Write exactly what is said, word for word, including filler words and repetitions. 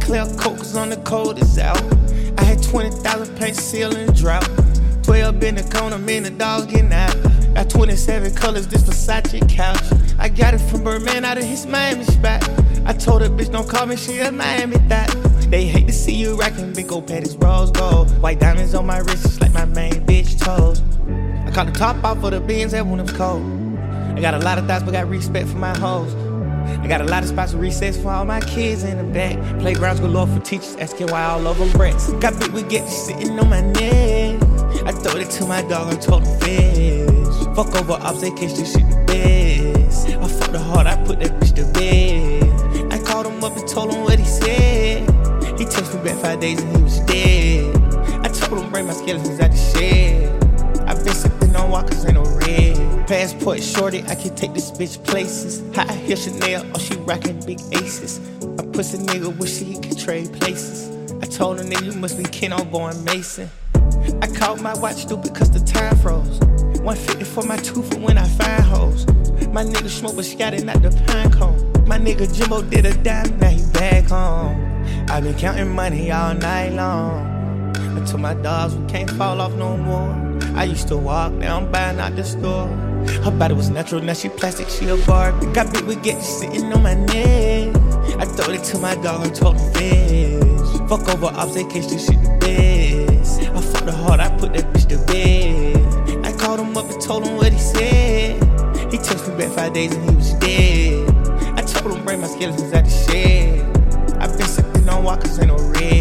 clear coat cause on the cold is out. I had twenty thousand paint seal in the drought. twelve in the corner, man, the dogs getting out. Got twenty-seven colors, this Versace couch. I got it from Birdman out of his Miami spot. I told her, bitch, don't call me, she a Miami thot. They hate to see you rockin' big old panties, rose gold. White diamonds on my wrist, just like my main bitch toes. I caught the top off for the beans, that when it was cold. I got a lot of thoughts, but got respect for my hoes. I got a lot of spots with recess for all my kids in the back. Playgrounds galore for teachers, asking why all over brats. Got big with get sitting on my neck. I throw it to my dog and told him fish. Fuck over ops, they catch this shit the best. I fucked the hard, I put that bitch to bed. I called him up and told him what he said. He texted me back five days and he was dead. I told him bring my skeletons out the shed. I been sipping on walkers, ain't no red. Passport shorty, I can take this bitch places. High heel Chanel, oh she rockin' big aces. I pussy nigga wish he could trade places. I told him nigga you must be Ken on born Mason. I called my watch stupid cause the time froze. one fifty for my tooth for when I find hoes. My nigga smoke but scattered not the pine cone. My nigga Jimbo did a dime, now he back home. I been counting money all night long. Until my dogs we can't fall off no more. I used to walk, now I'm buying out the store. Her body was natural, now she plastic, she a Barbie. Got big with get sitting on my neck. I throw it to my dog and told him fish. Fuck over ops, they catch this shit the best. I fucked the hard, I put that bitch to bed. I called him up and told him what he said. He texted me back five days and he was dead. I told him bring my skeletons out the shed. I been sipping on walkers, ain't no red.